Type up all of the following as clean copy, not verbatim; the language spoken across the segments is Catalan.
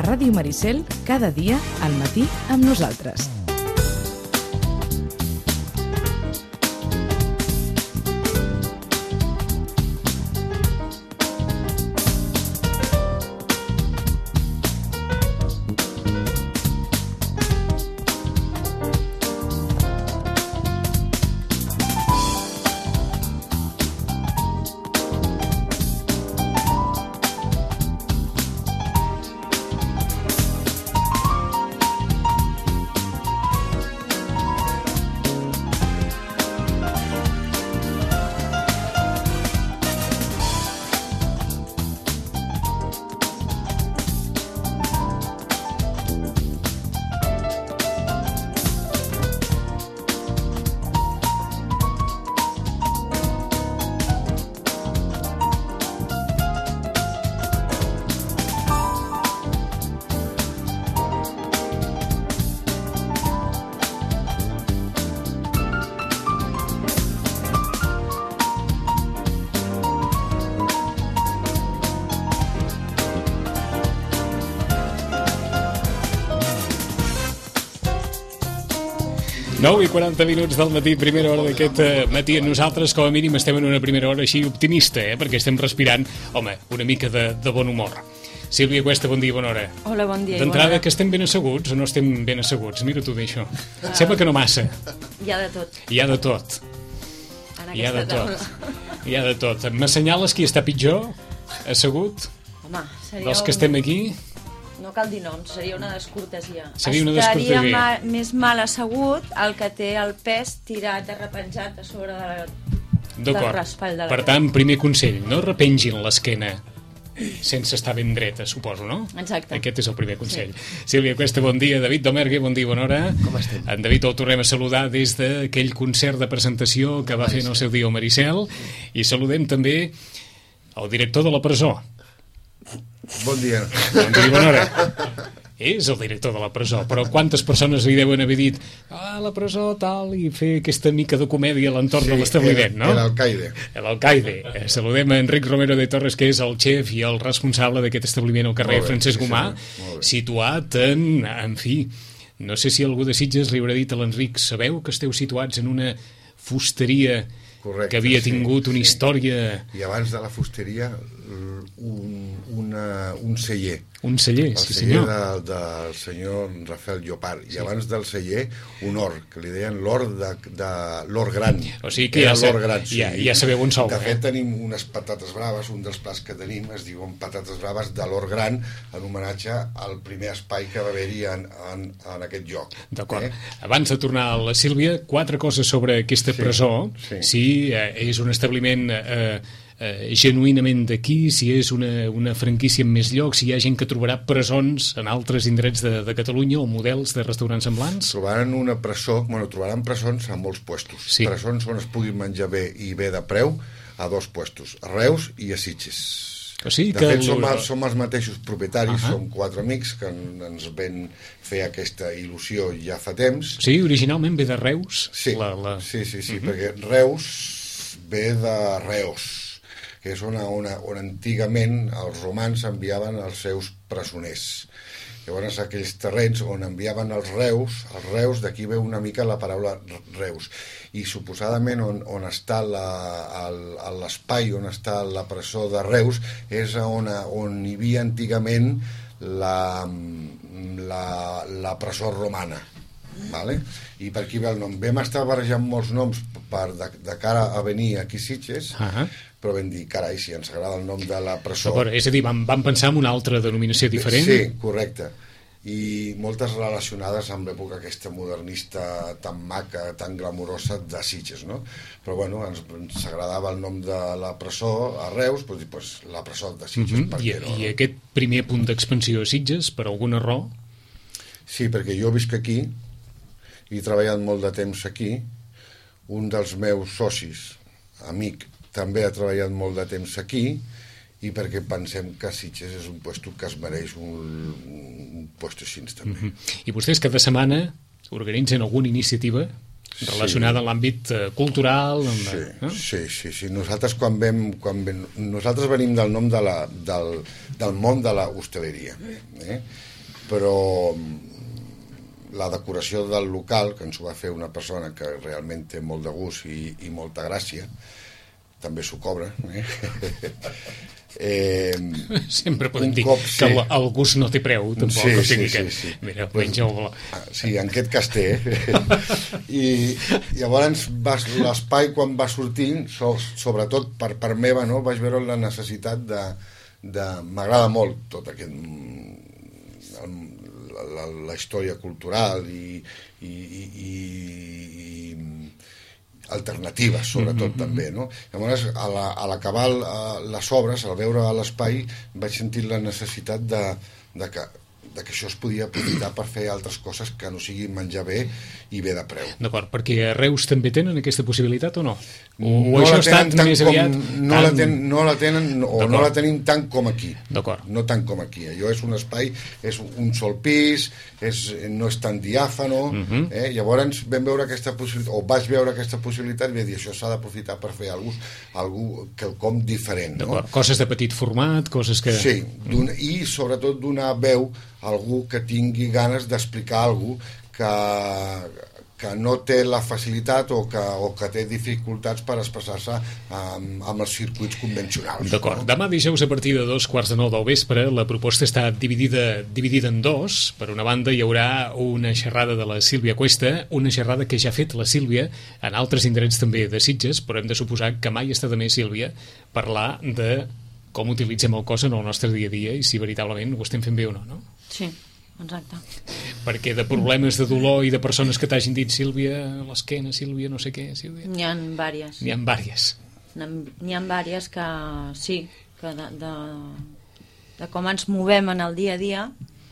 A Ràdio Maricel, cada dia, al matí, amb nosaltres. I 40 minuts del matí, primera hora d'aquest matí. Nosaltres, com a mínim, estem en una primera hora així optimista, perquè estem respirant, home, una mica de bon humor. Sílvia Cuesta, bon dia, bona hora. Hola, bon dia. D'entrada, que estem ben asseguts o no estem ben asseguts? Mira tu d'això. Sembla que no massa. Hi ha de tot. Hi ha de tot. Hi ha de tot. Hi ha de tot. M'assenyales qui està pitjor, assegut? Home, seria dels que estem aquí? No cal dir noms, seria una descortesia. Seria una descortesia. Estaria més mal assegut el que té el pes tirat, arrepenjat a sobre del raspall de la... Per tant, primer consell, no repengin l'esquena sense estar ben dreta, suposo, no? Exacte. Aquest és el primer consell. Sí. Sílvia Cuesta, bon dia. David Domergue, bon dia, bona hora. Com estem? En David el tornem a saludar des d'aquell concert de presentació que va fer en el seu dia al Maricel, i saludem també el director de la presó. Bon dia. Bon dia, bona hora. És el director de la presó, però quantes persones li deuen haver dit la presó tal, i fer aquesta mica de comèdia a l'entorn de l'establiment, no? L'alcaide. L'alcaide. Saludem a Enric Romero de Torres, que és el xef i el responsable d'aquest establiment al carrer Francesc Gomà, situat en fi, no sé si algú de Sitges li haurà dit a l'Enric, sabeu que esteu situats en una fusteria que havia tingut una història... I abans de la fusteria, un celler. Un celler, sí senyor. El celler del senyor Rafael Llopart. I abans del celler, un hort, que li deien l'hort gran. O sigui que ja sabeu on sou. De fet, tenim unes patates braves, un dels plats que tenim es diuen patates braves de l'hort gran, en homenatge al primer espai que va haver-hi en aquest lloc. D'acord. Abans de tornar a la Sílvia, 4 coses sobre aquesta presó. Sí, és un establiment genuïnament d'aquí, si és una franquícia en més llocs, si hi ha gent que trobarà presons en altres indrets de Catalunya o models de restaurants semblants? Trobaran presons a molts puestos. Sí. Presons on es pugui menjar bé i bé de preu a 2 puestos, a Reus i a Sitges. O sigui de fet, som els mateixos propietaris, som 4 amics que ens ven fer aquesta il·lusió ja fa temps. Sí, originalment ve de Reus? Sí, perquè Reus ve de Reus, que és on antigament els romans enviaven els seus presoners. Llavors, aquells terrenys on enviaven els reus, d'aquí ve una mica la paraula Reus. I suposadament on està l'espai, on està la presó de Reus, és on hi havia antigament la presó romana. Vale? I per aquí ve el nom. Vam estar barrejant molts noms de cara a venir aquí a Sitges, però vam dir, carai, si ens agrada el nom de la presó... És a dir, vam pensar en una altra denominació diferent? Sí, correcte. I moltes relacionades amb l'època aquesta modernista tan maca, tan glamurosa de Sitges, no? Però bueno, ens agradava el nom de la presó a Reus, doncs la presó de Sitges. I aquest primer punt d'expansió a Sitges, per alguna raó? Sí, perquè jo visc aquí i he treballat molt de temps aquí. Un dels meus socis, amic, també ha treballat molt de temps aquí, i perquè pensem que Sitges és un lloc que es mereix un lloc així també. I vostès cada setmana organitzen alguna iniciativa relacionada amb l'àmbit cultural? Sí. Nosaltres nosaltres venim del nom del món de la hostaleria. però la decoració del local, que ens ho va fer una persona que realment té molt de gust i molta gràcia, també s'ho cobra, sempre podem dir que el gust no té preu, tampoc. Sí. Mira, menja-ho. Sí, en aquest cas té. I llavors l'espai, quan va sortint, sobretot per part meva, no, vaig veure la necessitat de m'agrada molt tot aquest la història cultural i alternatives, sobretot, també, no? Llavors, a l'acabar les obres, al veure l'espai, vaig sentir la necessitat de que això es podia aprofitar per fer altres coses que no sigui menjar bé i bé de preu. D'acord, perquè a Reus també tenen aquesta possibilitat o no? O això ha estat més aviat... No la tenen o no la tenim tant com aquí. D'acord. No tant com aquí. Allò és un espai, és un sol pis, no és tan diàfano, llavors vam veure aquesta possibilitat, o vaig veure aquesta possibilitat, i vaig dir, això s'ha d'aprofitar per fer quelcom diferent. D'acord, coses de petit format, coses que... Sí, i sobretot donar veu a algú que tingui ganes d'explicar alguna cosa que no té la facilitat o que té dificultats per expressar-se amb els circuits convencionals. D'acord. No? Demà dijous a partir de 2:45 del vespre la proposta està dividida en dos. Per una banda hi haurà una xerrada de la Sílvia Cuesta, una xerrada que ja ha fet la Sílvia en altres indrets també de Sitges, però hem de suposar que mai està de més, Sílvia, parlar de com utilitzem el cos en el nostre dia a dia i si veritablement ho estem fent bé o no, no? Sí, exacte. Perquè de problemes de dolor i de persones que t'hagin dit Sílvia, l'esquena, Sílvia, no sé què, Sílvia... N'hi ha vàries. N'hi ha vàries que sí, que de com ens movem en el dia a dia,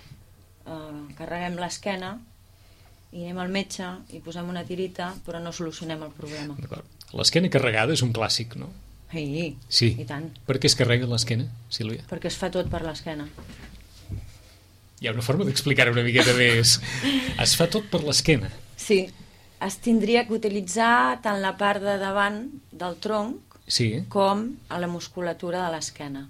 carreguem l'esquena i anem al metge i posem una tirita, però no solucionem el problema. D'acord. L'esquena carregada és un clàssic, no? Sí, i tant. Per què es carrega l'esquena, Sílvia? Perquè es fa tot per l'esquena. Hi ha una forma d'explicar-ho una miqueta més. Es fa tot per l'esquena. Sí, es tindria que utilitzar tant la part de davant del tronc com a la musculatura de l'esquena.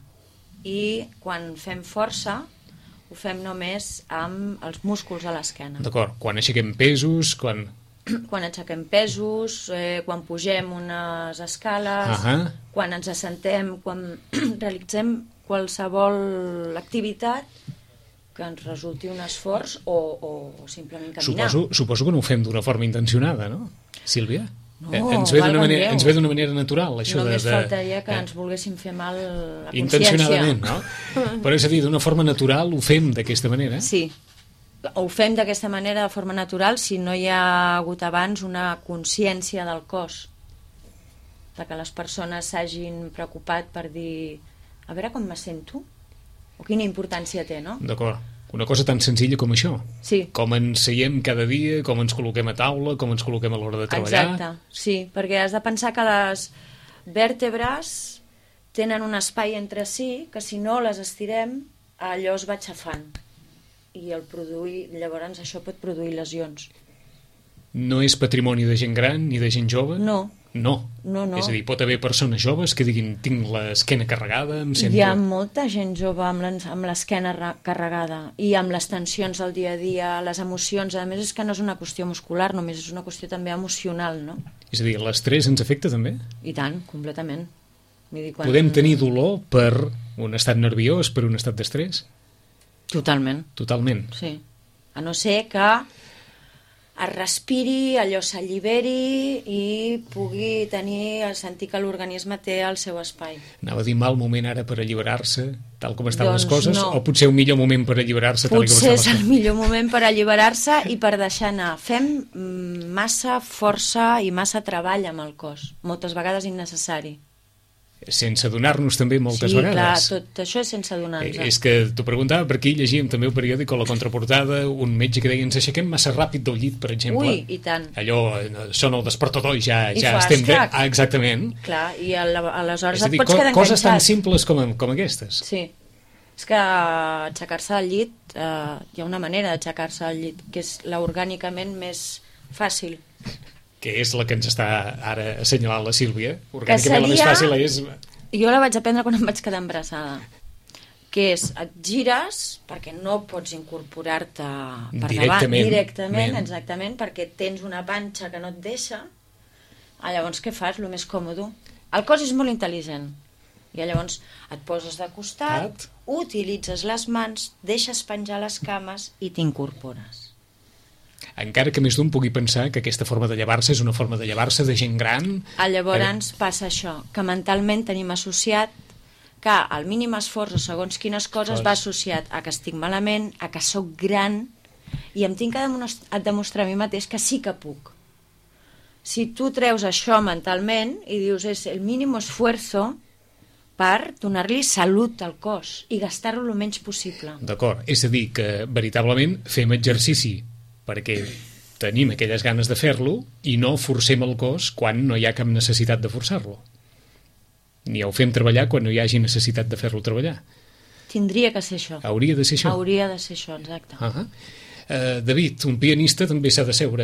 I quan fem força ho fem només amb els músculs de l'esquena. D'acord, quan aixequem pesos, quan aixequem pesos, quan pugem unes escales, quan ens assentem, quan realitzem qualsevol activitat que ens resulti un esforç o simplement caminar. Suposo que no ho fem d'una forma intencionada, no, Sílvia? No, ens ve d'una manera natural, això. Només faltaria que ens volguéssim fer mal la consciència. Intencionadament, no? Però és a dir, d'una forma natural ho fem d'aquesta manera? Sí, ho fem d'aquesta manera, de forma natural, si no hi ha hagut abans una consciència del cos, de que les persones s'hagin preocupat per dir a veure com me sento, o quina importància té, no? D'acord. Una cosa tan senzilla com això. Sí. Com ens seiem cada dia, com ens col·loquem a taula, com ens col·loquem a l'hora de treballar. Exacte, sí, perquè has de pensar que les vèrtebres tenen un espai entre si que si no les estirem allò es va aixafant i llavors això pot produir lesions. No és patrimoni de gent gran ni de gent jove? No. És a dir, pot haver persones joves que diguin tinc l'esquena carregada, em sento... Hi ha molta gent jove amb l'esquena carregada i amb les tensions del dia a dia, les emocions, a més és que no és una qüestió muscular, només és una qüestió també emocional, no? És a dir, l'estrès ens afecta també? I tant, completament. Podem tenir dolor per un estat nerviós, per un estat d'estrès? Totalment. Sí. A no ser que es respiri, allò s'alliberi i pugui sentir que l'organisme té el seu espai. Anava a dir mal moment ara per alliberar-se, tal com estan les coses, no. O potser un millor moment per alliberar-se tal com estan les coses? Potser és el millor moment per alliberar-se i per deixar anar. Fem massa força i massa treball amb el cos, moltes vegades innecessari. Sense adonar-nos també moltes vegades. Sí, clar, tot això és sense adonar-nos. És que t'ho preguntava perquè llegíem també el periòdic o la contraportada, un metge que deia ens aixequem massa ràpid del llit, per exemple. Ui, i tant. Allò sona el despertador i ja estem bé. Exactament. Clar, i aleshores et pots quedar enganxat. Coses tan simples com aquestes. Sí. És que aixecar-se al llit, hi ha una manera d'aixecar-se al llit, que és orgànicament més fàcil. Que és la que ens està ara assenyalant la Sílvia. Orgànicament la més fàcil és... Jo la vaig aprendre quan em vaig quedar embarassada. que és, et gires perquè no pots incorporar-te per davant directament, exactament, perquè tens una panxa que no et deixa. Llavors què fas? El més còmode. El cos és molt intel·ligent i llavors et poses de costat, utilitzes les mans, deixes penjar les cames i t'incorpores. Encara que més d'un pugui pensar que aquesta forma de llevar-se és una forma de llevar-se de gent gran. Llavors passa això, que mentalment tenim associat que el mínim esforç o segons quines coses va associat a que estic malament, a que sóc gran, i em tinc que demostrar a mi mateix que sí que puc. Si tu treus això mentalment i dius és el mínim esfuerzo per donar-li salut al cos i gastar-lo el menys possible. D'acord, és a dir, que veritablement fem exercici perquè tenim aquelles ganes de fer-lo i no forcem el cos quan no hi ha cap necessitat de forçar-lo. Ni el fem treballar quan no hi hagi necessitat de fer-lo treballar. Tindria que ser això. Hauria de ser això. Hauria de ser això, exacte. David, un pianista també s'ha de seure,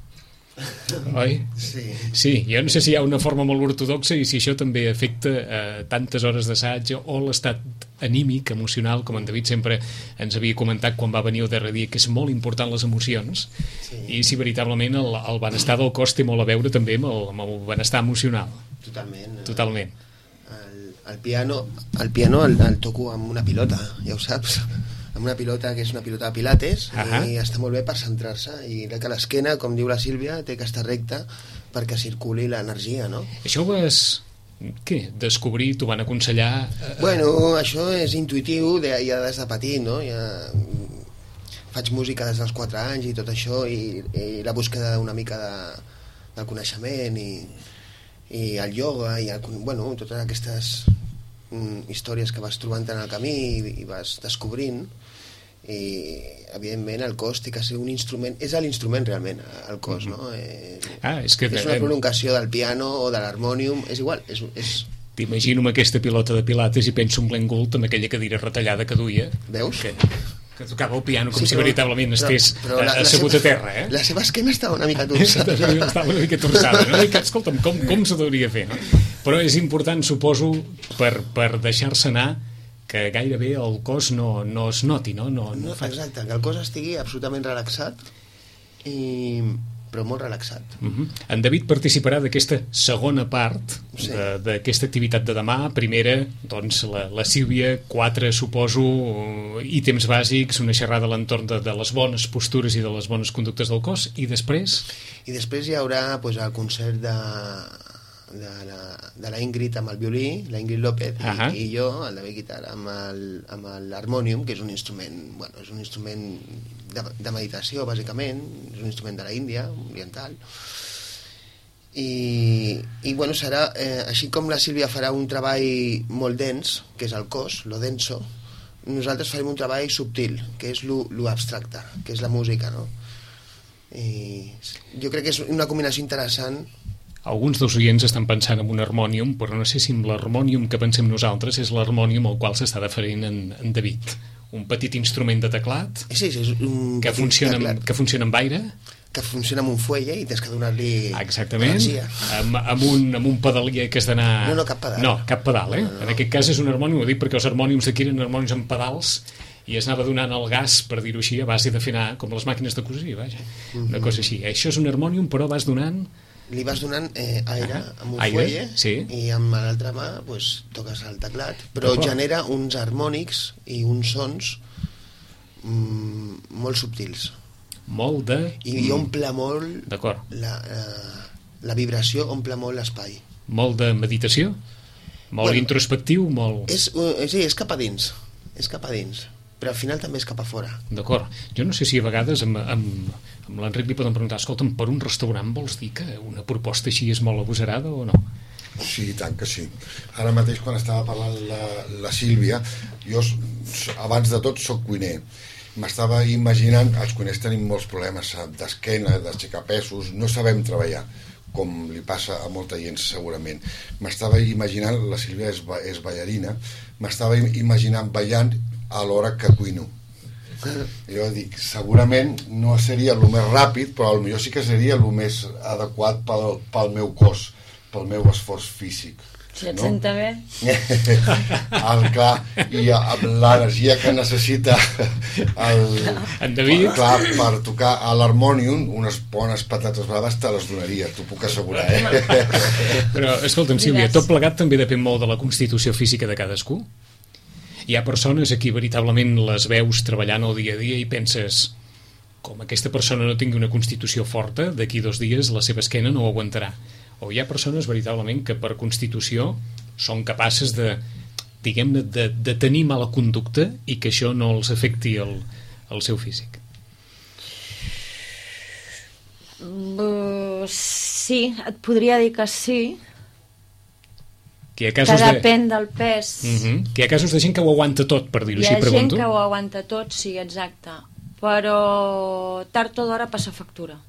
oi? Sí, jo no sé si hi ha una forma molt ortodoxa i si això també afecta tantes hores d'assaig o l'estat anímic, emocional, com en David sempre ens havia comentat quan va venir el darrer dia, que és molt important les emocions, i si veritablement el benestar del cos té molt a veure també amb el benestar emocional. Totalment. El piano el toco amb una pilota, ja ho saps, amb una pilota que és una pilota de pilates, i està molt bé per centrar-se, i que l'esquena, com diu la Sílvia, té que estar recta perquè circuli l'energia, no? Això ho vas... Què? Descobrir? T'ho van aconsellar? Bueno, això és intuïtiu ja des de petit, no? Faig música des dels 4 anys i tot això, i la búsqueda una mica del coneixement i el ioga i totes aquestes històries que vas trobant en el camí i vas descobrint, i evidentment el cos té que ser un instrument, és l'instrument realment el cos, no? És una prolongació del piano o de l'harmònium, és igual, és... T'imagino amb aquesta pilota de pilates i penso en Glenn Gould amb aquella cadira retallada que duia. Veus? Que tocava el piano com si veritablement estés assegut a terra, La seva esquena estava una mica torçada. Estava una mica torçada, no? I que, escolta'm, com se devia fer, no? Però és important, suposo, per deixar-se anar, que gairebé el cos no es noti, no? Exacte, que el cos estigui absolutament relaxat, però molt relaxat. En David participarà d'aquesta segona part d'aquesta activitat de demà. Primera, doncs, la Sílvia, 4, suposo, ítems bàsics, una xerrada a l'entorn de les bones postures i de les bones conductes del cos, i després? I després hi haurà el concert de la Ingrid amb el violí, la Ingrid López, i jo, el David Guitarra, amb l'harmònium, que és un instrument de meditació, bàsicament, és un instrument de la Índia, oriental, i serà, així com la Sílvia farà un treball molt dens, que és el cos, lo denso, nosaltres farem un treball subtil, que és lo abstracte, que és la música, no? I jo crec que és una combinació interessant. Alguns dels oients estan pensant en un harmònium, però no sé si amb l'harmònium que pensem nosaltres és l'harmònium al qual s'està referint en David. Un petit instrument de teclat que funciona amb aire, que funciona amb un fuelle i tens que donar-li energia. Amb un pedalier que has d'anar... No, cap pedal. No, cap pedal, No. En aquest cas és un harmònium, ho dic perquè els harmòniums d'aquí eren harmòniums amb pedals i es anava donant el gas, per dir-ho així, a base d'afinar, com les màquines de cosir, vaja. Una cosa així. Això és un harmònium, però vas donant... Li vas donant aire amb un fuelle, i amb l'altra mà toques el teclat, però genera uns harmònics i uns sons molt subtils. I omple molt la vibració, omple molt l'espai. Molt de meditació? Molt introspectiu? Sí, és cap a dins, però al final també és cap a fora. D'acord. Jo no sé si a vegades amb l'Enric li poden preguntar, escolta'm, per un restaurant vols dir que una proposta així és molt agosarada o no? Sí, tant que sí. Ara mateix, quan estava parlant la Sílvia, jo abans de tot soc cuiner. M'estava imaginant, els cuiners tenim molts problemes d'esquena, d'aixecar pesos, no sabem treballar, com li passa a molta gent segurament. M'estava imaginant, la Sílvia és ballarina, m'estava imaginant ballant a l'hora que cuino. Jo dic, segurament no seria el més ràpid, però potser sí que seria el més adequat pel meu cos, pel meu esforç físic. Si et senta bé. Clar, i amb l'energia que necessita en David, clar, per tocar a l'harmònium, unes bones patates braves te les donaria, t'ho puc assegurar, Però, escolta'm, Sílvia, tot plegat també depèn molt de la constitució física de cadascú. Hi ha persones a qui veritablement les veus treballant el dia a dia i penses, com aquesta persona no tingui una constitució forta, d'aquí 2 dies la seva esquena no ho aguantarà. O hi ha persones veritablement que per constitució són capaces de, diguem-ne, de tenir mala conducta i que això no els afecti el seu físic. Sí, et podria dir que sí. Que depèn del pes. Que hi ha casos de gent que ho aguanta tot, per dir-ho així, pregunto. Hi ha gent que ho aguanta tot, sí, exacte. Però tard o d'hora passa factura.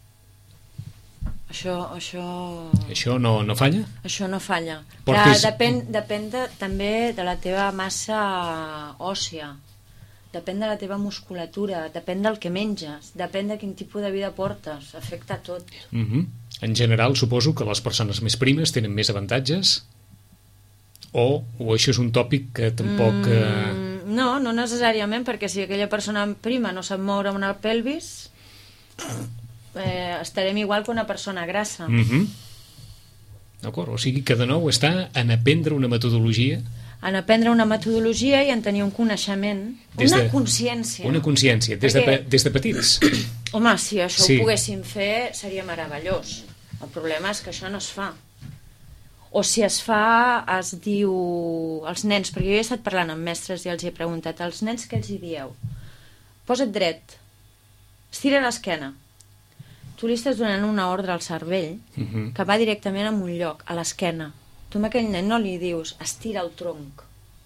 Això no falla? Això no falla. Depèn també de la teva massa òssia, depèn de la teva musculatura, depèn del que menges, depèn de quin tipus de vida portes, afecta tot. En general, suposo que les persones més primes tenen més avantatges? O això és un tòpic que tampoc... No necessàriament, perquè si aquella persona prima no sap moure amb el pelvis... estarem igual que una persona grassa. D'acord, o sigui que de nou està en aprendre una metodologia, i en tenir un coneixement, una consciència des de petits. Home, si això ho poguéssim fer seria meravellós. El problema és que això no es fa, o si es fa es diu als nens, perquè jo he estat parlant amb mestres i els he preguntat als nens què els hi dieu. Posa't dret, estira l'esquena. Tu li estàs donant una ordre al cervell que va directament a un lloc, a l'esquena. Tu a aquell nen no li dius estira el tronc,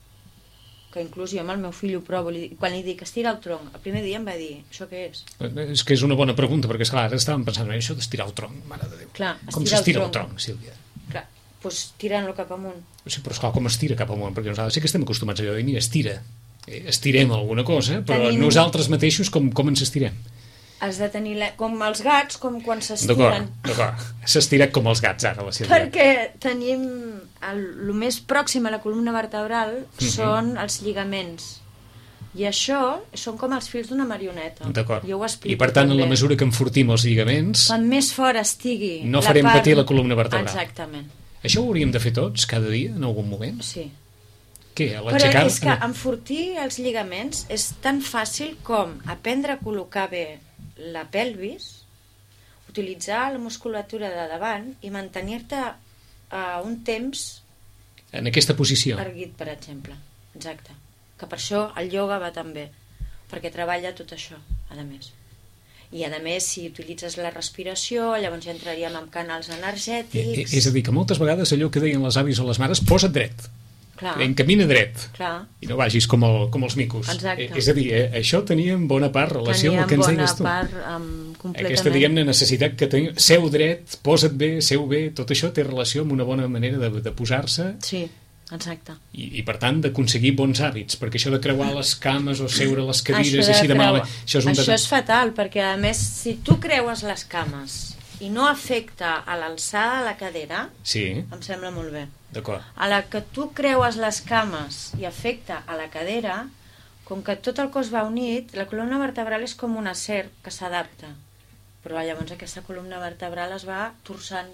que inclús jo amb el meu fill ho provo, quan li dic estira el tronc, el primer dia em va dir, això què és? És que és una bona pregunta, perquè esclar, ara estàvem pensant això d'estirar el tronc, mare de Déu. Clar, com s'estira el tronc, Sílvia? Clar, doncs tirant-lo cap amunt. Sí, però esclar, com estira cap amunt? Perquè nosaltres sí que estem acostumats a allò de dir, mira, estira. Estirem alguna cosa, però nosaltres mateixos com ens estirem? Has de tenir, com els gats, com quan s'estiren. D'acord, s'ha estirat com els gats ara, la Sílvia. Perquè tenim el més pròxim a la columna vertebral són els lligaments. I això són com els fils d'una marioneta. D'acord. Jo ho explico. I per tant, en la mesura que enfortim els lligaments... Quan més fora estigui... No farem patir la columna vertebral. Exactament. Això ho hauríem de fer tots, cada dia, en algun moment? Sí. Què? Però és que enfortir els lligaments és tan fàcil com aprendre a col·locar bé la pelvis, utilitzar la musculatura de davant i mantenir-te un temps en aquesta posició erguit, per exemple. Exacte. Que per això el ioga va tan bé, perquè treballa tot això, a més. I a més, si utilitzes la respiració, llavors ja entraríem en canals energètics. És a dir, que moltes vegades allò que deien les avis o les mares, posa't dret. Clar. Encamina dret. Clar. I no vagis com els micos. Exacte. És a dir, això tenia en bona part relació amb el que ens deies tu. Completament. Aquesta, diguem-ne, necessitat que tenim. Seu dret, posa't bé, seu bé, tot això té relació amb una bona manera de posar-se. Sí, exacte. I per tant, d'aconseguir bons hàbits, perquè això de creuar les cames o seure a les cadires així de malament... Això és fatal, perquè a més, si tu creues les cames i no afecta a l'alçada de la cadera, em sembla molt bé. A la que tu creues les cames i afecta a la cadera, com que tot el cos va unit, la columna vertebral és com una serp que s'adapta. Però llavors aquesta columna vertebral es va torçant.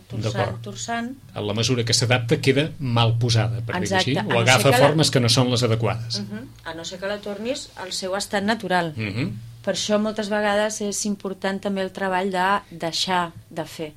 A la mesura que s'adapta queda mal posada, per dir-ho així, o agafa formes que no són les adequades. A no ser que la tornis al seu estat natural. Per això moltes vegades és important també el treball de deixar de fer.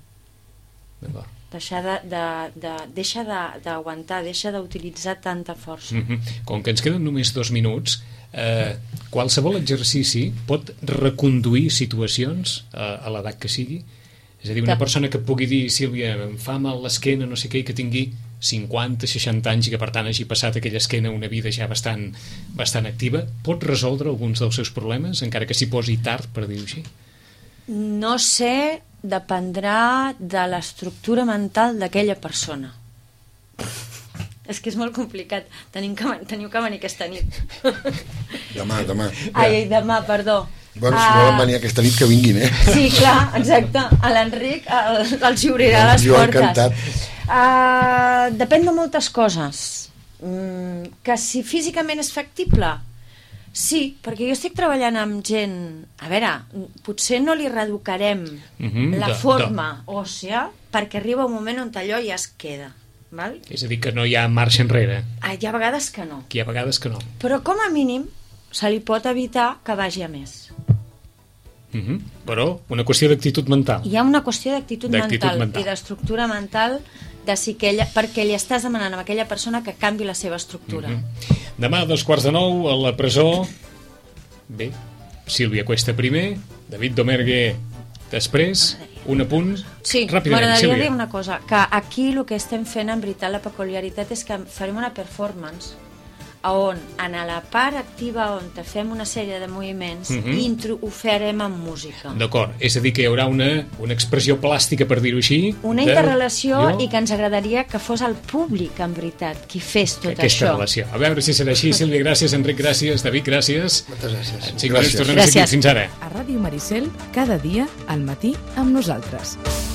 Deixa d'aguantar, deixa d'utilitzar tanta força. Com que ens queden només 2 minuts, qualsevol exercici pot reconduir situacions a l'edat que sigui? És a dir, una persona que pugui dir, Sílvia, em fa mal l'esquena, no sé què, i que tingui 50, 60 anys i que per tant hagi passat aquella esquena una vida ja bastant activa, pot resoldre alguns dels seus problemes, encara que s'hi posi tard, per dir-ho així? No sé, dependrà de l'estructura mental d'aquella persona. És que és molt complicat. Teniu que venir aquesta nit. Demà. Ai, demà, perdó. Bueno, si volen venir aquesta nit, que vinguin, eh? Sí, clar, exacte. A l'Enric els obrirà les portes. Jo encantat. Depèn de moltes coses. Que si físicament és factible, sí, perquè jo estic treballant amb gent... A veure, potser no li reeducarem la forma òssea perquè arriba un moment on allò ja es queda. Val? És a dir, que no hi ha marxa enrere. Hi ha vegades que no. Hi ha vegades que no. Però com a mínim se li pot evitar que vagi a més. Però una qüestió d'actitud mental. Hi ha una qüestió d'actitud mental i d'estructura mental de si perquè li estàs demanant a aquella persona que canvi la seva estructura. Demà a 8:45 a la presó. Bé, Sílvia Cuesta primer, David Domergue després, un apunt. Sí, m'agradaria dir una cosa, que aquí el que estem fent en veritat, la peculiaritat és que farem una performance on en la part activa on te fem una sèrie de moviments ho farem amb música. D'acord, és a dir que hi haurà una expressió plàstica, per dir-ho així, una interrelació i que ens agradaria que fos el públic en veritat qui fes tot aquesta això. Relació. A veure si serà així. Sílvia, gràcies. Enric, gràcies. David, gràcies. Moltes gràcies. En 5 minuts tornem a seguir. Fins ara. A Ràdio Maricel, cada dia al matí amb nosaltres.